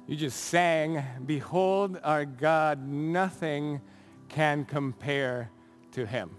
You just sang, "Behold our God, nothing can compare to him."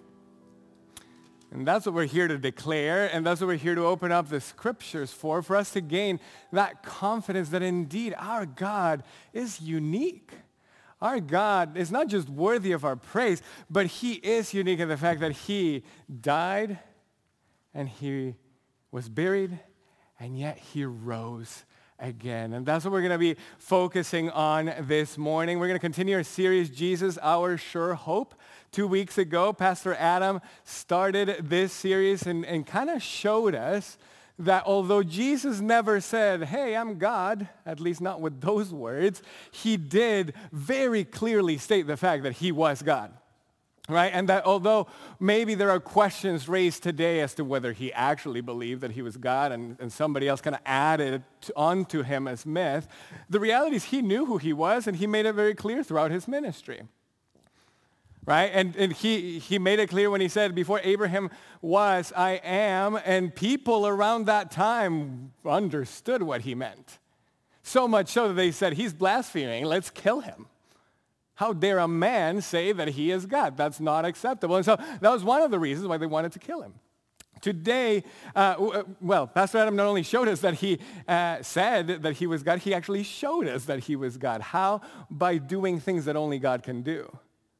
And that's what we're here to declare, and that's what we're here to open up the scriptures for us to gain that confidence that indeed our God is unique. Our God is not just worthy of our praise, but he is unique in the fact that he died and he was buried, and yet he rose again. And that's what we're going to be focusing on this morning. We're going to continue our series, Jesus, Our Sure Hope. 2 weeks ago, Pastor Adam started this series and kind of showed us that although Jesus never said, "Hey, I'm God," at least not with those words, he did very clearly state the fact that he was God. Right? And that although maybe there are questions raised today as to whether he actually believed that he was God and somebody else kind of added onto him as myth, the reality is he knew who he was and he made it very clear throughout his ministry. Right? And he made it clear when he said, "Before Abraham was, I am," and people around that time understood what he meant. So much so that they said, "He's blaspheming, let's kill him. How dare a man say that he is God? That's not acceptable." And so that was one of the reasons why they wanted to kill him. Today, Pastor Adam not only showed us that he said that he was God, he actually showed us that he was God. How? By doing things that only God can do.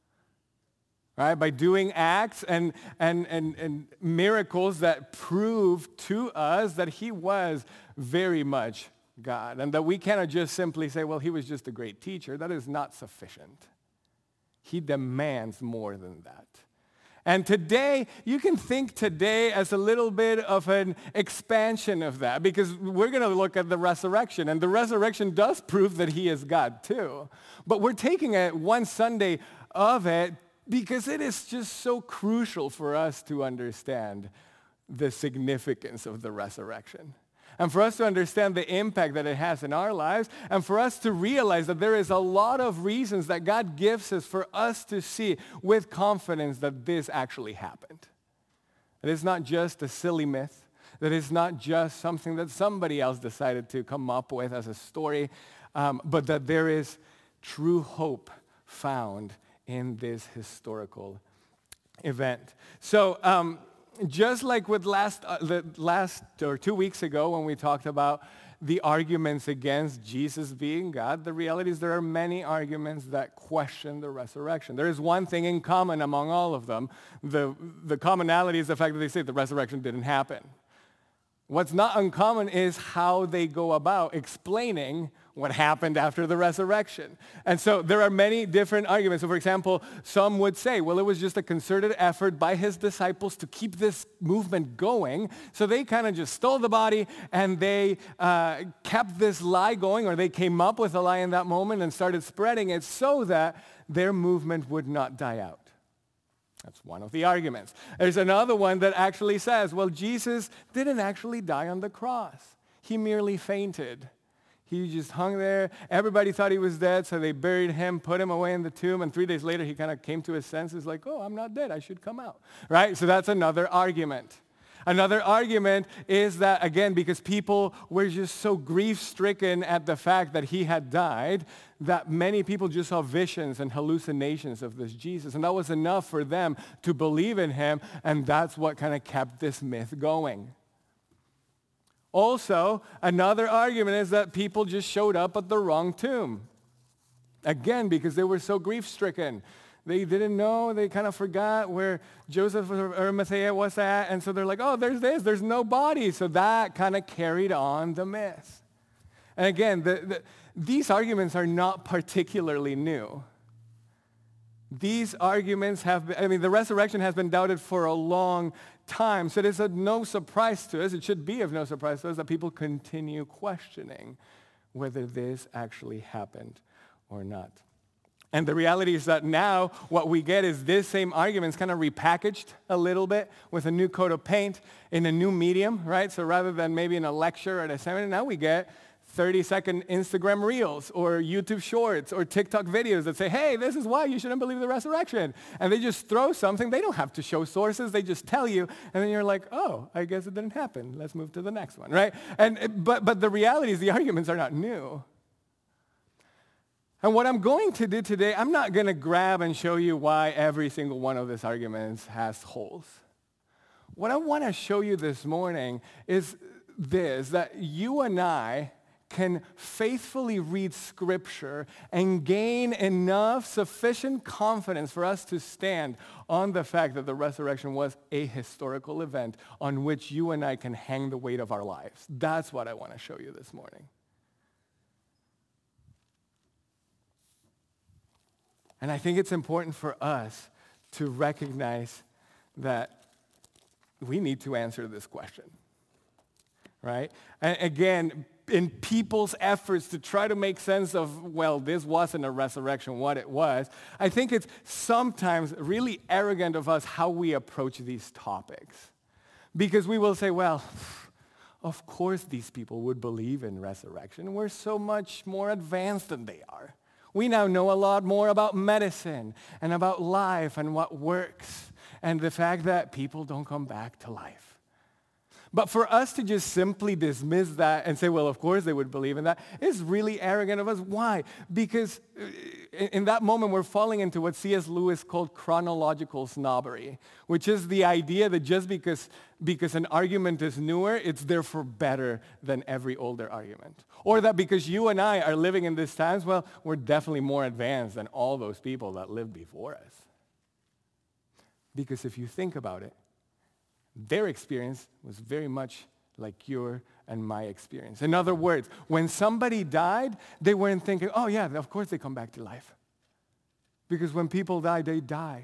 Right? By doing acts and miracles that prove to us that he was very much God, and that we cannot just simply say, "Well, he was just a great teacher." That is not sufficient. He demands more than that. And today, you can think today as a little bit of an expansion of that, because we're going to look at the resurrection, and the resurrection does prove that he is God too. But we're taking it one Sunday of it because it is just so crucial for us to understand the significance of the resurrection. And for us to understand the impact that it has in our lives, and for us to realize that there is a lot of reasons that God gives us for us to see with confidence that this actually happened. It is not just a silly myth. That is not just something that somebody else decided to come up with as a story, but that there is true hope found in this historical event. So, just like with last 2 weeks ago when we talked about the arguments against Jesus being God, the reality is there are many arguments that question the resurrection. There is one thing in common among all of them. The commonality is the fact that they say the resurrection didn't happen. What's not uncommon is how they go about explaining what happened after the resurrection. And so there are many different arguments. So for example, some would say, well, it was just a concerted effort by his disciples to keep this movement going. So they kind of just stole the body and they kept this lie going, or they came up with a lie in that moment and started spreading it so that their movement would not die out. That's one of the arguments. There's another one that actually says, well, Jesus didn't actually die on the cross. He merely fainted. He just hung there. Everybody thought he was dead, so they buried him, put him away in the tomb, and 3 days later he kind of came to his senses like, oh, I'm not dead. I should come out. Right? So that's another argument. Another argument is that, again, because people were just so grief-stricken at the fact that he had died, that many people just saw visions and hallucinations of this Jesus. And that was enough for them to believe in him, and that's what kind of kept this myth going. Also, another argument is that people just showed up at the wrong tomb. Again, because they were so grief-stricken. They didn't know, they kind of forgot where Joseph of Arimathea was at, and so they're like, oh, there's no body. So that kind of carried on the myth. And again, these arguments are not particularly new. These arguments the resurrection has been doubted for a long time, so it is of no surprise to us, it should be of no surprise to us that people continue questioning whether this actually happened or not. And the reality is that now what we get is this same arguments kind of repackaged a little bit with a new coat of paint in a new medium, right? So rather than maybe in a lecture or at a seminar, now we get 30-second Instagram reels or YouTube shorts or TikTok videos that say, hey, this is why you shouldn't believe the resurrection. And they just throw something. They don't have to show sources. They just tell you. And then you're like, oh, I guess it didn't happen. Let's move to the next one, right? But the reality is the arguments are not new. And what I'm going to do today, I'm not going to grab and show you why every single one of these arguments has holes. What I want to show you this morning is this, that you and I can faithfully read Scripture and gain enough sufficient confidence for us to stand on the fact that the resurrection was a historical event on which you and I can hang the weight of our lives. That's what I want to show you this morning. And I think it's important for us to recognize that we need to answer this question, right? And again, in people's efforts to try to make sense of, well, this wasn't a resurrection, what it was, I think it's sometimes really arrogant of us how we approach these topics. Because we will say, well, of course these people would believe in resurrection. We're so much more advanced than they are. We now know a lot more about medicine and about life and what works and the fact that people don't come back to life. But for us to just simply dismiss that and say, well, of course they would believe in that, is really arrogant of us. Why? Because in that moment we're falling into what C.S. Lewis called chronological snobbery, which is the idea that just because an argument is newer, it's therefore better than every older argument. Or that because you and I are living in these times, well, we're definitely more advanced than all those people that lived before us. Because if you think about it, their experience was very much like your and my experience. In other words, when somebody died, they weren't thinking, oh yeah, of course they come back to life. Because when people die, they die.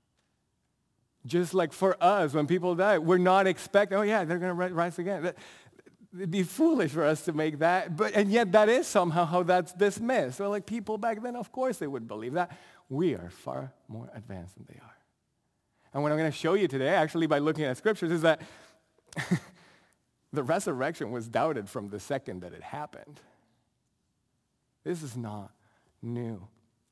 Just like for us, when people die, we're not expecting, oh yeah, they're going to rise again. It'd be foolish for us to make that, and yet that is somehow how that's dismissed. So like people back then, of course they would believe that. We are far more advanced than they are. And what I'm going to show you today, actually by looking at scriptures, is that the resurrection was doubted from the second that it happened. This is not new.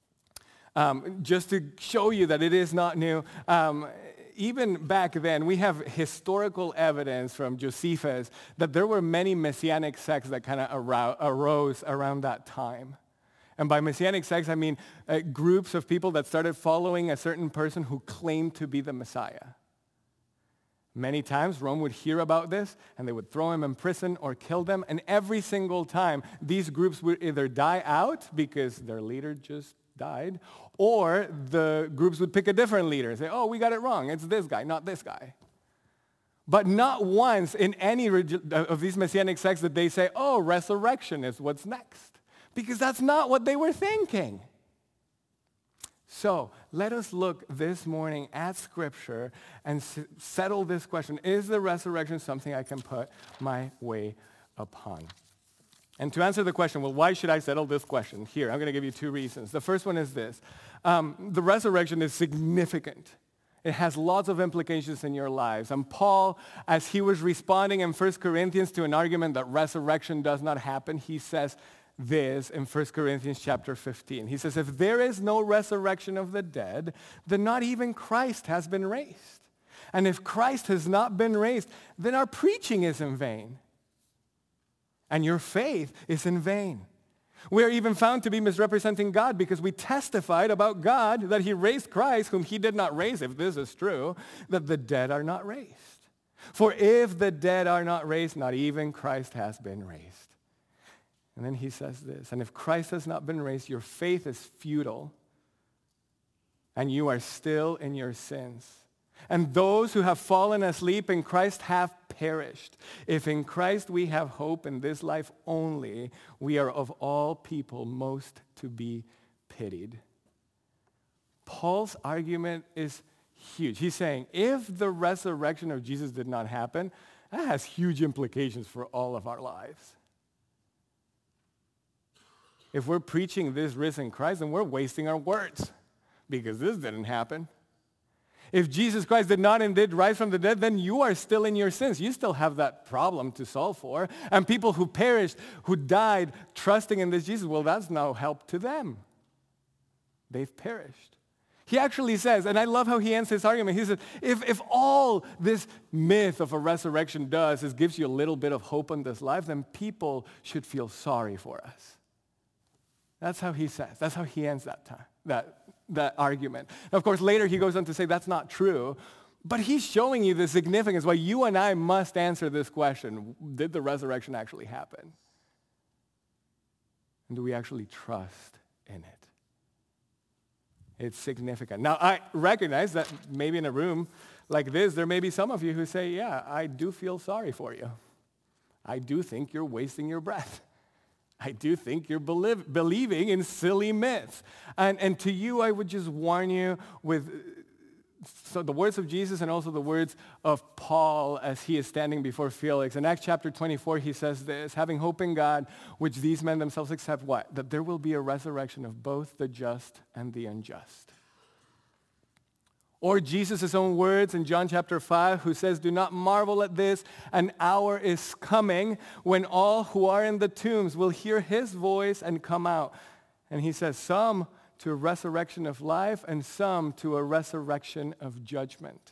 Just to show you that it is not new, even back then, we have historical evidence from Josephus that there were many messianic sects that kind of arose around that time. And by messianic sects, I mean groups of people that started following a certain person who claimed to be the Messiah. Many times, Rome would hear about this, and they would throw him in prison or kill them. And every single time, these groups would either die out because their leader just died, or the groups would pick a different leader and say, oh, we got it wrong. It's this guy, not this guy. But not once in any of these messianic sects did they say, oh, resurrection is what's next. Because that's not what they were thinking. So let us look this morning at Scripture and settle this question. Is the resurrection something I can put my way upon? And to answer the question, well, why should I settle this question? Here, I'm going to give you two reasons. The first one is this. The resurrection is significant. It has lots of implications in your lives. And Paul, as he was responding in 1 Corinthians to an argument that resurrection does not happen, he says this in 1 Corinthians chapter 15. He says, if there is no resurrection of the dead, then not even Christ has been raised. And if Christ has not been raised, then our preaching is in vain. And your faith is in vain. We are even found to be misrepresenting God because we testified about God that he raised Christ, whom he did not raise, if this is true, that the dead are not raised. For if the dead are not raised, not even Christ has been raised. And then he says this, and if Christ has not been raised, your faith is futile, and you are still in your sins. And those who have fallen asleep in Christ have perished. If in Christ we have hope in this life only, we are of all people most to be pitied. Paul's argument is huge. He's saying, if the resurrection of Jesus did not happen, that has huge implications for all of our lives. If we're preaching this risen Christ, then we're wasting our words because this didn't happen. If Jesus Christ did not indeed rise from the dead, then you are still in your sins. You still have that problem to solve for. And people who perished, who died trusting in this Jesus, well, that's no help to them. They've perished. He actually says, and I love how he ends his argument, he says, if all this myth of a resurrection does is gives you a little bit of hope in this life, then people should feel sorry for us. That's how he says. That's how he ends that argument. Now, of course, later he goes on to say that's not true, but he's showing you the significance why you and I must answer this question. Did the resurrection actually happen? And do we actually trust in it? It's significant. Now, I recognize that maybe in a room like this, there may be some of you who say, yeah, I do feel sorry for you. I do think you're wasting your breath. I do think you're believing in silly myths. And to you, I would just warn you with the words of Jesus and also the words of Paul as he is standing before Felix. In Acts chapter 24, he says this, having hope in God, which these men themselves accept what? That there will be a resurrection of both the just and the unjust. Or Jesus' own words in John chapter 5, who says, do not marvel at this, an hour is coming when all who are in the tombs will hear his voice and come out. And he says, some to a resurrection of life and some to a resurrection of judgment.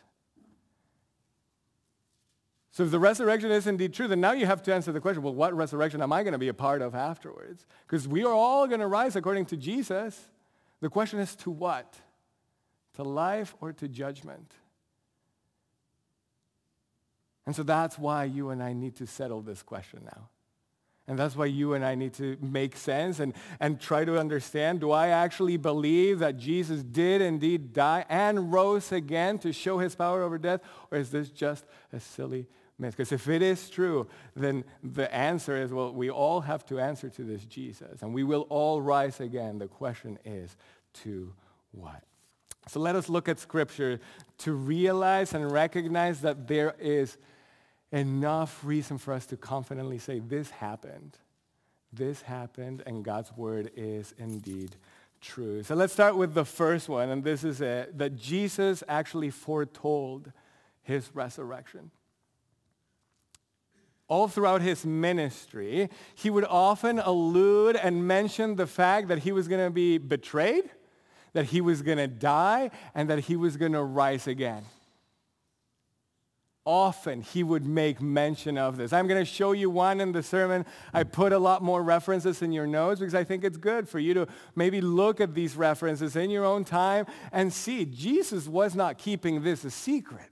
So if the resurrection is indeed true, then now you have to answer the question, well, what resurrection am I going to be a part of afterwards? Because we are all going to rise according to Jesus. The question is to what? To life or to judgment? And so that's why you and I need to settle this question now. And that's why you and I need to make sense and try to understand, do I actually believe that Jesus did indeed die and rose again to show his power over death? Or is this just a silly myth? Because if it is true, then the answer is, well, we all have to answer to this Jesus. And we will all rise again. The question is, to what? So let us look at Scripture to realize and recognize that there is enough reason for us to confidently say, this happened, and God's word is indeed true. So let's start with the first one, and this is it, that Jesus actually foretold his resurrection. All throughout his ministry, he would often allude and mention the fact that he was going to be betrayed, that he was going to die, and that he was going to rise again. Often he would make mention of this. I'm going to show you one in the sermon. I put a lot more references in your notes because I think it's good for you to maybe look at these references in your own time and see Jesus was not keeping this a secret.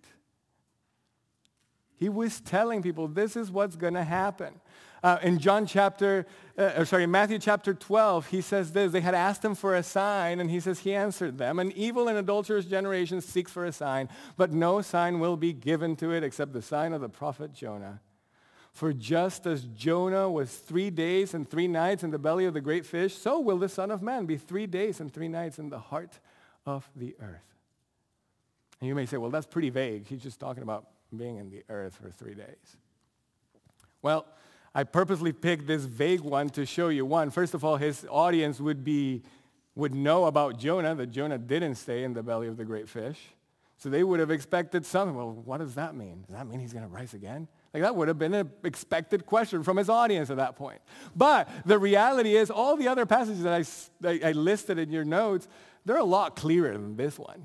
He was telling people this is what's going to happen. In Matthew chapter 12, he says this. They had asked him for a sign, and he says he answered them. An evil and adulterous generation seeks for a sign, but no sign will be given to it except the sign of the prophet Jonah. For just as Jonah was 3 days and 3 nights in the belly of the great fish, so will the Son of Man be 3 days and 3 nights in the heart of the earth. And you may say, well, that's pretty vague. He's just talking about being in the earth for 3 days. Well, I purposely picked this vague one to show you. One, first of all, his audience would know about Jonah, that Jonah didn't stay in the belly of the great fish. So they would have expected something. Well, what does that mean? Does that mean he's going to rise again? Like that would have been an expected question from his audience at that point. But the reality is all the other passages that I listed in your notes, they're a lot clearer than this one.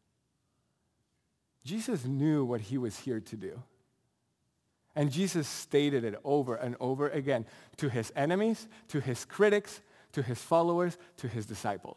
Jesus knew what he was here to do. And Jesus stated it over and over again to his enemies, to his critics, to his followers, to his disciples.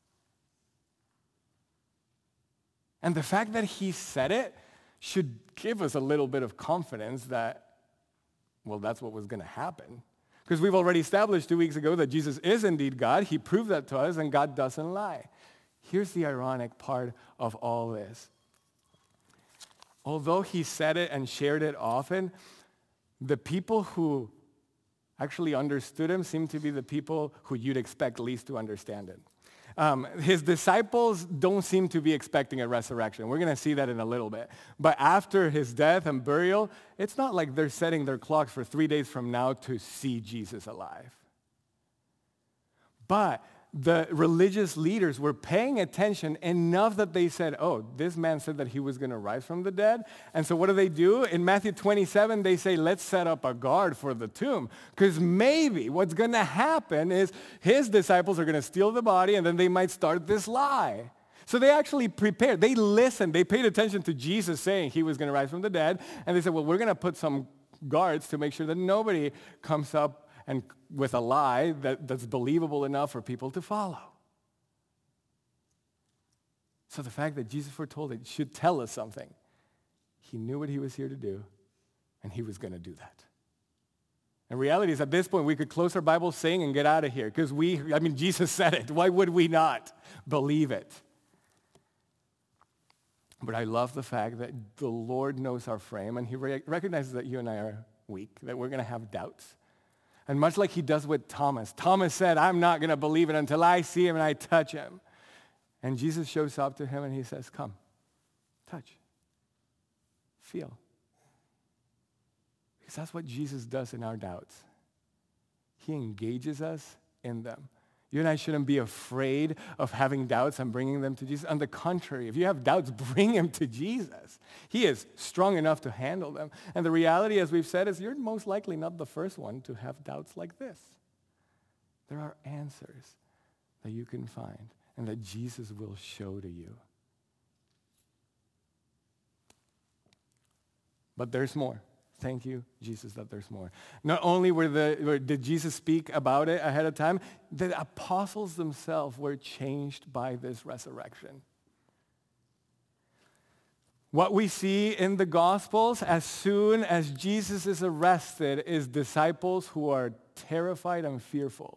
And the fact that he said it should give us a little bit of confidence that, well, that's what was going to happen. Because we've already established 2 weeks ago that Jesus is indeed God. He proved that to us, and God doesn't lie. Here's the ironic part of all this. Although he said it and shared it often, the people who actually understood him seemed to be the people who you'd expect least to understand it. His disciples don't seem to be expecting a resurrection. We're going to see that in a little bit. But after his death and burial, it's not like they're setting their clocks for 3 days from now to see Jesus alive. But the religious leaders were paying attention enough that they said, oh, this man said that he was going to rise from the dead. And so what do? In Matthew 27, they say, let's set up a guard for the tomb. Because maybe what's going to happen is his disciples are going to steal the body and then they might start this lie. So they actually prepared. They listened. They paid attention to Jesus saying he was going to rise from the dead. And they said, well, we're going to put some guards to make sure that nobody comes up and with a lie that's believable enough for people to follow. So the fact that Jesus foretold it should tell us something. He knew what he was here to do, and he was going to do that. And reality is, at this point, we could close our Bibles, sing, and get out of here, because Jesus said it. Why would we not believe it? But I love the fact that the Lord knows our frame, and he recognizes that you and I are weak, that we're going to have doubts. And much like he does with Thomas, Thomas said, I'm not going to believe it until I see him and I touch him. And Jesus shows up to him and he says, come, touch, feel. Because that's what Jesus does in our doubts. He engages us in them. You and I shouldn't be afraid of having doubts and bringing them to Jesus. On the contrary, if you have doubts, bring them to Jesus. He is strong enough to handle them. And the reality, as we've said, is you're most likely not the first one to have doubts like this. There are answers that you can find and that Jesus will show to you. But there's more. Thank you, Jesus, that there's more. Not only did Jesus speak about it ahead of time, the apostles themselves were changed by this resurrection. What we see in the Gospels, as soon as Jesus is arrested, is disciples who are terrified and fearful.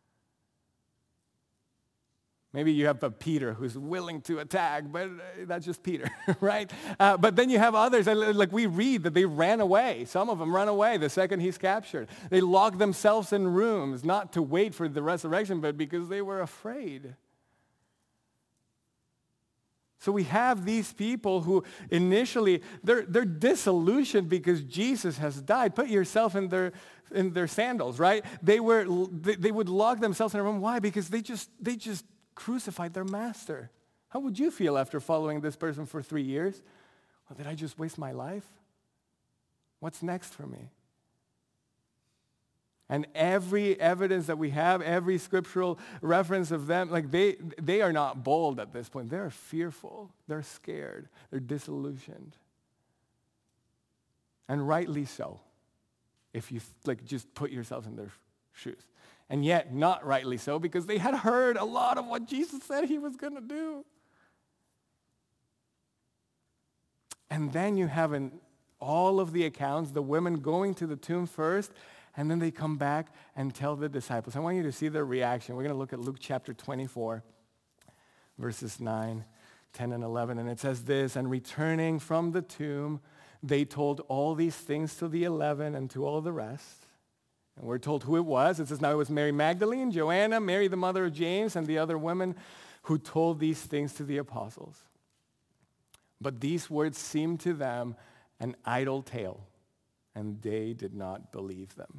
Maybe you have a Peter who's willing to attack, but that's just Peter, right? But then you have others, like we read that they ran away. Some of them ran away the second he's captured. They locked themselves in rooms, not to wait for the resurrection, but because they were afraid. So we have these people who initially, they're disillusioned because Jesus has died. Put yourself in their sandals, right? They would lock themselves in a room. Why? Because they just crucified their master. How would you feel after following this person for 3 years? Well, did I just waste my life? What's next for me? And every evidence that we have, every scriptural reference of them, like they are not bold at this point. They're fearful. They're scared. They're disillusioned. And rightly so, if you just put yourself in their shoes. And yet, not rightly so, because they had heard a lot of what Jesus said he was going to do. And then you have in all of the accounts, the women going to the tomb first, and then they come back and tell the disciples. I want you to see their reaction. We're going to look at Luke chapter 24, verses 9, 10, and 11. And it says this, and returning from the tomb, they told all these things to the 11 and to all the rest. And we're told who it was. It says, now it was Mary Magdalene, Joanna, Mary the mother of James, and the other women who told these things to the apostles. But these words seemed to them an idle tale, and they did not believe them.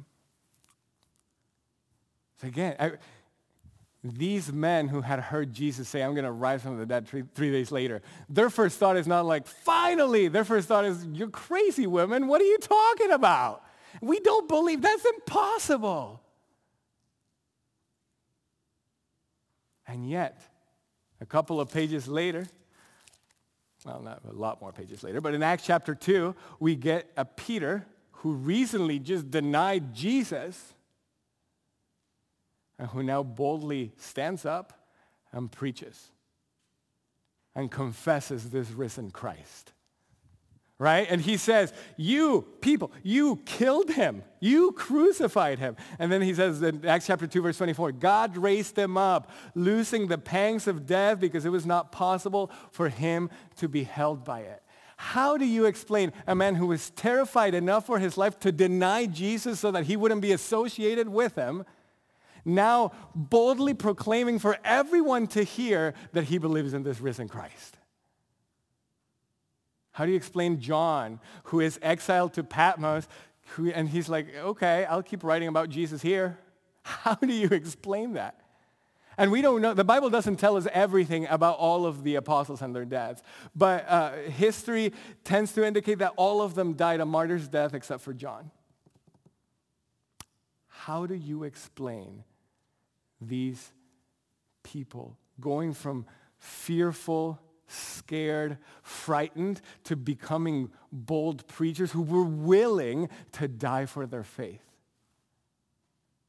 So again, these men who had heard Jesus say, I'm going to rise from the dead 3 days later, their first thought is not like, finally. Their first thought is, you're crazy, women. What are you talking about? We don't believe. That's impossible. And yet, a couple of pages later, well, not a lot more pages later, but in Acts chapter 2, we get a Peter who recently just denied Jesus and who now boldly stands up and preaches and confesses this risen Christ. Right? And he says, you people, you killed him. You crucified him. And then he says in Acts chapter 2, verse 24, God raised him up, loosing the pangs of death because it was not possible for him to be held by it. How do you explain a man who was terrified enough for his life to deny Jesus so that he wouldn't be associated with him, now boldly proclaiming for everyone to hear that he believes in this risen Christ? How do you explain John, who is exiled to Patmos, and he's like, okay, I'll keep writing about Jesus here. How do you explain that? And we don't know. The Bible doesn't tell us everything about all of the apostles and their deaths. But history tends to indicate that all of them died a martyr's death except for John. How do you explain these people going from fearful, scared, frightened, to becoming bold preachers who were willing to die for their faith?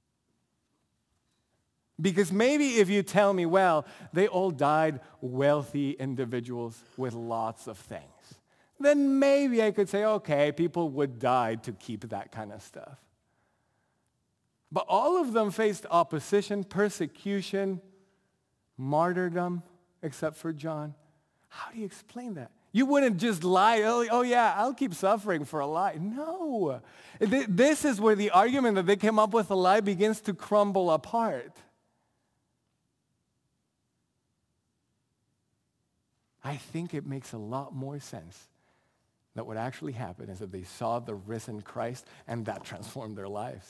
Because maybe if you tell me, well, they all died wealthy individuals with lots of things, then maybe I could say, okay, people would die to keep that kind of stuff. But all of them faced opposition, persecution, martyrdom, except for John. How do you explain that? You wouldn't just lie, oh yeah, I'll keep suffering for a lie. No. This is where the argument that they came up with a lie begins to crumble apart. I think it makes a lot more sense that what actually happened is that they saw the risen Christ and that transformed their lives.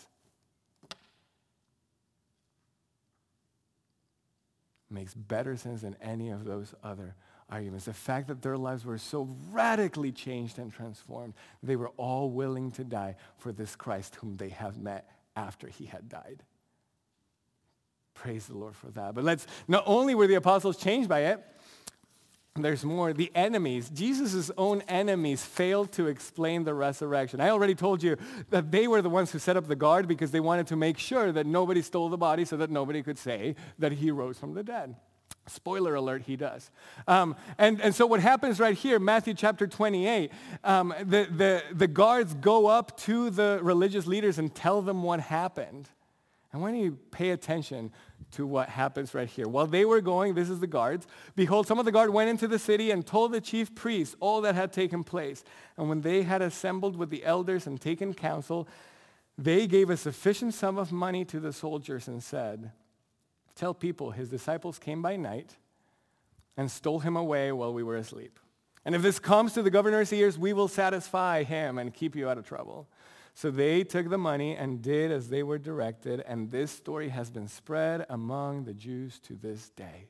Makes better sense than any of those other arguments. The fact that their lives were so radically changed and transformed, they were all willing to die for this Christ whom they have met after he had died. Praise the Lord for that. But not only were the apostles changed by it, there's more. The enemies, Jesus' own enemies, failed to explain the resurrection. I already told you that they were the ones who set up the guard because they wanted to make sure that nobody stole the body so that nobody could say that he rose from the dead. Spoiler alert, he does. And so what happens right here, Matthew chapter 28, the guards go up to the religious leaders and tell them what happened. And when you pay attention to what happens right here. While they were going, this is the guards, behold, some of the guard went into the city and told the chief priests all that had taken place. And when they had assembled with the elders and taken counsel, they gave a sufficient sum of money to the soldiers and said, tell people his disciples came by night and stole him away while we were asleep. And if this comes to the governor's ears, we will satisfy him and keep you out of trouble. So they took the money and did as they were directed, and this story has been spread among the Jews to this day.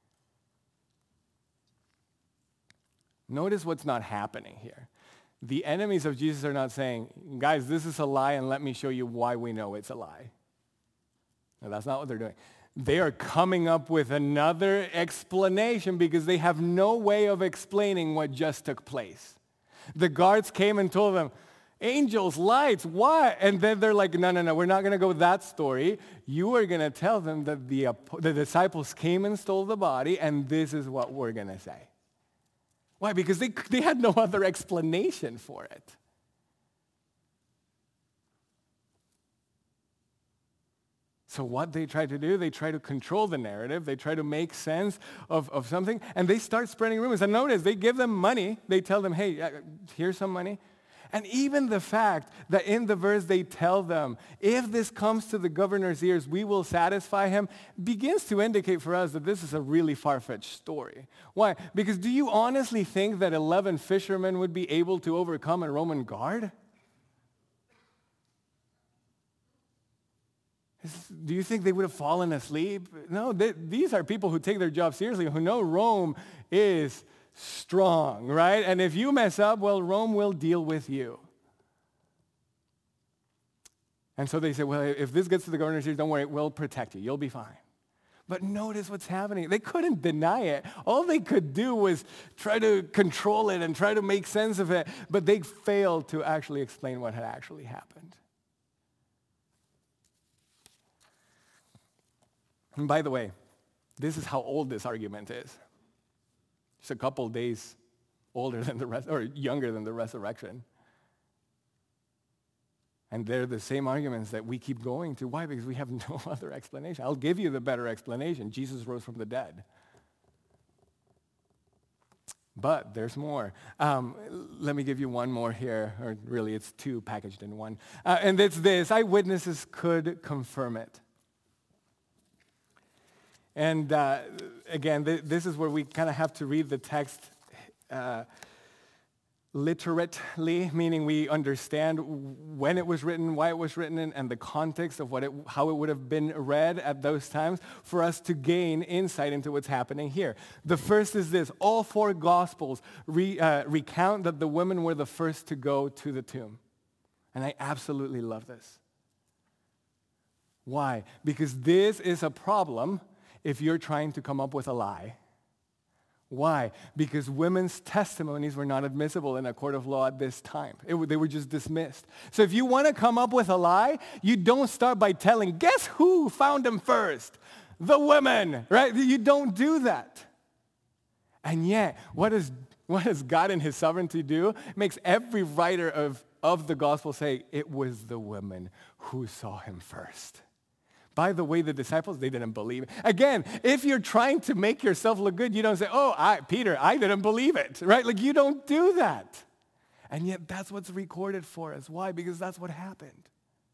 Notice what's not happening here. The enemies of Jesus are not saying, guys, this is a lie, and let me show you why we know it's a lie. No, that's not what they're doing. They are coming up with another explanation because they have no way of explaining what just took place. The guards came and told them, angels, lights, what? And then they're like, no, we're not going to go with that story. You are going to tell them that the disciples came and stole the body, and this is what we're going to say. Why? Because they had no other explanation for it. So what they try to do, they try to control the narrative. They try to make sense of something, and they start spreading rumors. And notice, they give them money. They tell them, hey, here's some money. And even the fact that in the verse they tell them, if this comes to the governor's ears, we will satisfy him, begins to indicate for us that this is a really far-fetched story. Why? Because do you honestly think that 11 fishermen would be able to overcome a Roman guard? Do you think they would have fallen asleep? No, these are people who take their job seriously, who know Rome is strong, right? And if you mess up, well, Rome will deal with you. And so they say, well, if this gets to the governor's ears, don't worry, we'll protect you. You'll be fine. But notice what's happening. They couldn't deny it. All they could do was try to control it and try to make sense of it, but they failed to actually explain what had actually happened. And by the way, this is how old this argument is. It's a couple days older than or younger than the resurrection. And they're the same arguments that we keep going to. Why? Because we have no other explanation. I'll give you the better explanation. Jesus rose from the dead. But there's more. Let me give you one more here, or really it's two packaged in one. And it's this: eyewitnesses could confirm it. And again, this is where we kind of have to read the text literately, meaning we understand when it was written, why it was written, and the context of how it would have been read at those times for us to gain insight into what's happening here. The first is this: all four Gospels recount that the women were the first to go to the tomb. And I absolutely love this. Why? Because this is a problem if you're trying to come up with a lie. Why? Because women's testimonies were not admissible in a court of law at this time. They were just dismissed. So if you want to come up with a lie, you don't start by telling, guess who found them first? the women, right? You don't do that. And yet, what does God in his sovereignty do? It makes every writer of the gospel say, it was the women who saw him first. By the way, the disciples, they didn't believe it. Again, if you're trying to make yourself look good, you don't say, Peter, I didn't believe it, right? Like, you don't do that. And yet, that's what's recorded for us. Why? Because that's what happened.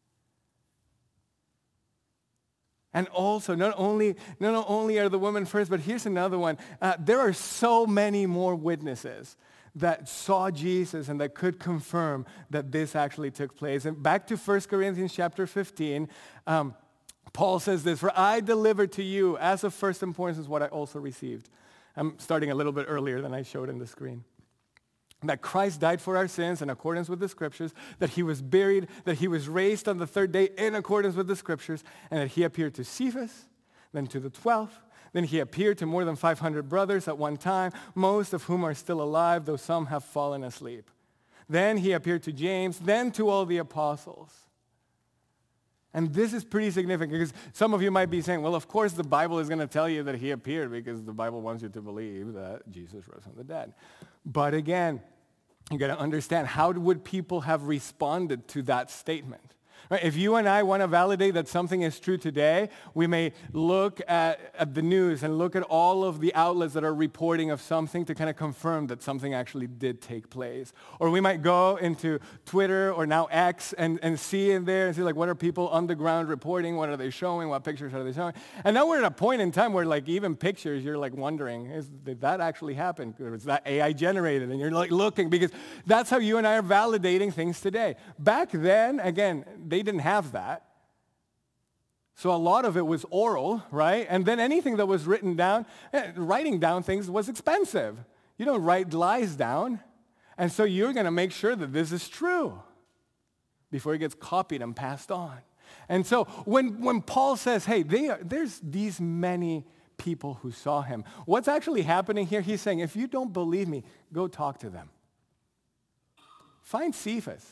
And also, not only are the women first, but here's another one. There are so many more witnesses that saw Jesus and that could confirm that this actually took place. And back to 1 Corinthians chapter 15, Paul says this, "For I delivered to you as of first importance what I also received." I'm starting a little bit earlier than I showed in the screen. That Christ died for our sins in accordance with the Scriptures, that he was buried, that he was raised on the third day in accordance with the Scriptures, and that he appeared to Cephas, then to the 12. Then he appeared to more than 500 brothers at one time, most of whom are still alive, though some have fallen asleep. Then he appeared to James, then to all the apostles. And this is pretty significant because some of you might be saying, well, of course the Bible is going to tell you that he appeared because the Bible wants you to believe that Jesus rose from the dead. But again, you got to understand, how would people have responded to that statement? Right? If you and I want to validate that something is true today, we may look at the news and look at all of the outlets that are reporting of something to kind of confirm that something actually did take place. Or we might go into Twitter or now X and see in there and see, like, what are people on the ground reporting? What are they showing? What pictures are they showing? And now we're at a point in time where, like, even pictures, you're like wondering, did that actually happen? Or is that AI generated? And you're like looking, because that's how you and I are validating things today. Back then, again, they didn't have that. So a lot of it was oral, right? And then anything that was written down, writing down things was expensive. You don't write lies down. And so you're going to make sure that this is true before it gets copied and passed on. And so when Paul says, hey, there's these many people who saw him, what's actually happening here? He's saying, if you don't believe me, go talk to them. Find Cephas.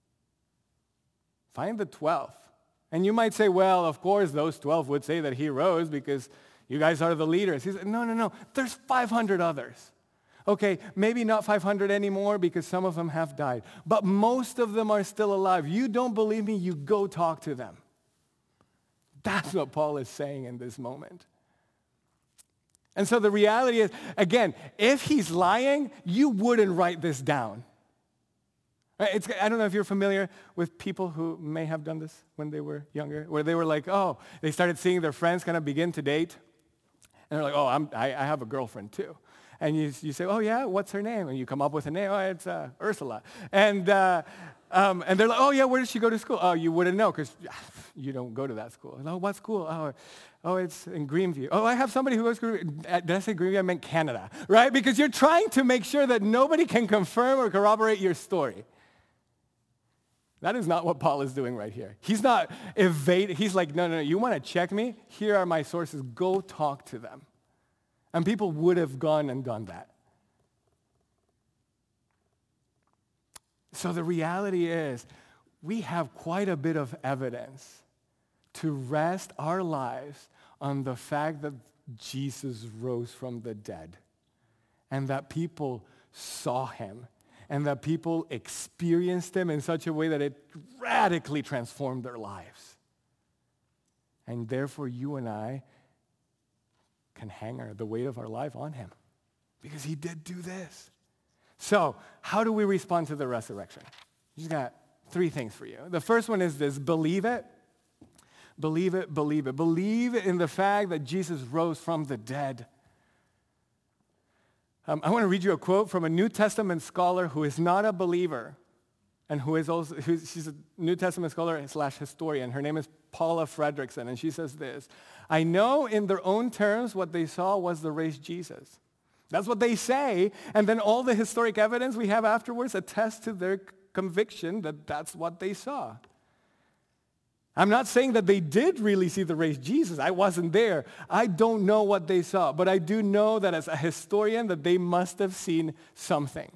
Find the 12. And you might say, well, of course, those 12 would say that he rose because you guys are the leaders. He said, no. There's 500 others. Okay, maybe not 500 anymore because some of them have died. But most of them are still alive. You don't believe me, you go talk to them. That's what Paul is saying in this moment. And so the reality is, again, if he's lying, you wouldn't write this down. I don't know if you're familiar with people who may have done this when they were younger, where they were like, they started seeing their friends kind of begin to date. And they're like, I have a girlfriend too. And you say, oh yeah, what's her name? And you come up with a name, it's Ursula. And they're like, oh yeah, where does she go to school? Oh, you wouldn't know because you don't go to that school. Oh, what school? Oh, it's in Greenview. Oh, I have somebody who goes to Greenview. Did I say Greenview? I meant Canada, right? Because you're trying to make sure that nobody can confirm or corroborate your story. That is not what Paul is doing right here. He's not evading. He's like, no, you want to check me? Here are my sources. Go talk to them. And people would have gone and done that. So the reality is, we have quite a bit of evidence to rest our lives on the fact that Jesus rose from the dead and that people saw him. And that people experienced him in such a way that it radically transformed their lives. And therefore, you and I can hang the weight of our life on him because he did do this. So, how do we respond to the resurrection? Just got 3 things for you. The first one is this: believe it. Believe it, believe it. Believe in the fact that Jesus rose from the dead. I want to read you a quote from a New Testament scholar who is not a believer and she's a New Testament scholar / historian. Her name is Paula Fredrickson, and she says this: I know in their own terms what they saw was the raised Jesus. That's what they say, and then all the historic evidence we have afterwards attests to their conviction that that's what they saw. I'm not saying that they did really see the raised Jesus. I wasn't there. I don't know what they saw, but I do know that as a historian that they must have seen something.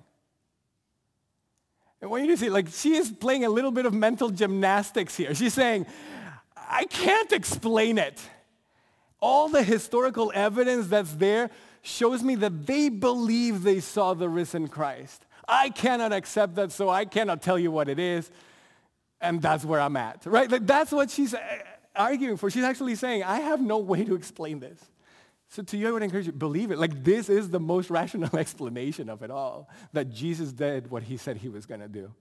And when you see, like, she is playing a little bit of mental gymnastics here. She's saying, I can't explain it. All the historical evidence that's there shows me that they believe they saw the risen Christ. I cannot accept that, so I cannot tell you what it is, and that's where I'm at, right? Like, that's what she's arguing for. She's actually saying, I have no way to explain this. So to you, I would encourage you, believe it. Like, this is the most rational explanation of it all, that Jesus did what he said he was going to do.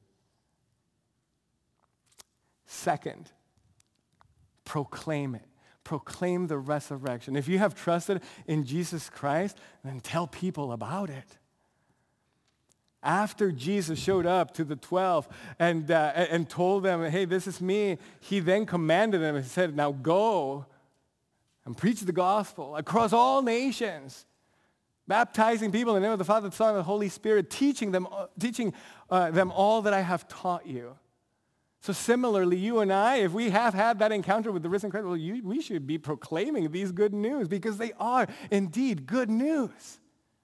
Second, proclaim it. Proclaim the resurrection. If you have trusted in Jesus Christ, then tell people about it. After Jesus showed up to the 12 and told them, hey, this is me, he then commanded them and said, now go and preach the gospel across all nations, baptizing people in the name of the Father, the Son, and the Holy Spirit, teaching them all that I have taught you. So similarly, you and I, if we have had that encounter with the risen Christ, we should be proclaiming these good news because they are indeed good news.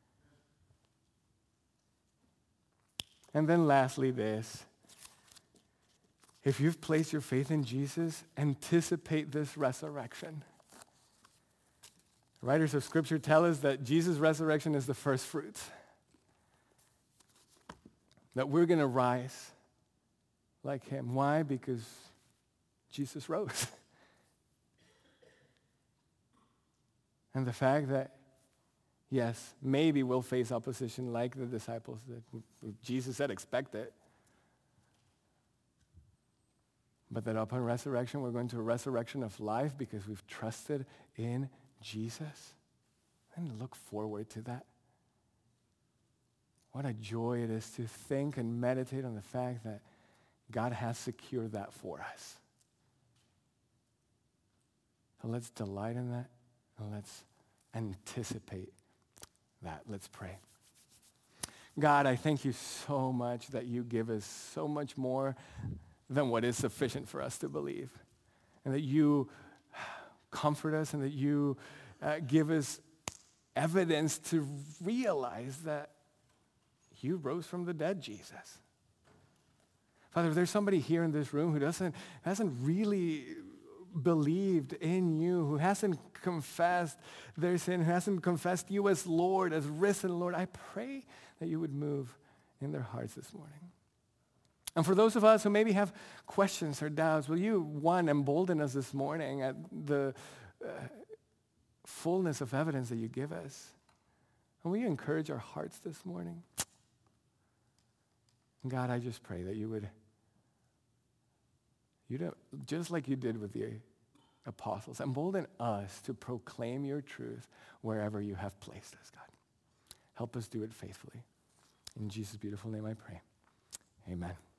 And then lastly, this. If you've placed your faith in Jesus, anticipate this resurrection. Writers of Scripture tell us that Jesus' resurrection is the first fruits. That we're going to rise like him. Why? Because Jesus rose. And the fact that, yes, maybe we'll face opposition like the disciples did. Jesus said, expect it. But that upon resurrection, we're going to a resurrection of life because we've trusted in Jesus. And look forward to that. What a joy it is to think and meditate on the fact that God has secured that for us. So let's delight in that, and let's anticipate that. Let's pray. God, I thank you so much that you give us so much more than what is sufficient for us to believe, and that you comfort us, and that you give us evidence to realize that you rose from the dead, Jesus. Father, if there's somebody here in this room who hasn't really believed in you, who hasn't confessed their sin, who hasn't confessed you as Lord, as risen Lord, I pray that you would move in their hearts this morning. And for those of us who maybe have questions or doubts, will you, one, embolden us this morning at the fullness of evidence that you give us? And will you encourage our hearts this morning? God, I just pray that you would, just like you did with the apostles, embolden us to proclaim your truth wherever you have placed us, God. Help us do it faithfully. In Jesus' beautiful name I pray. Amen.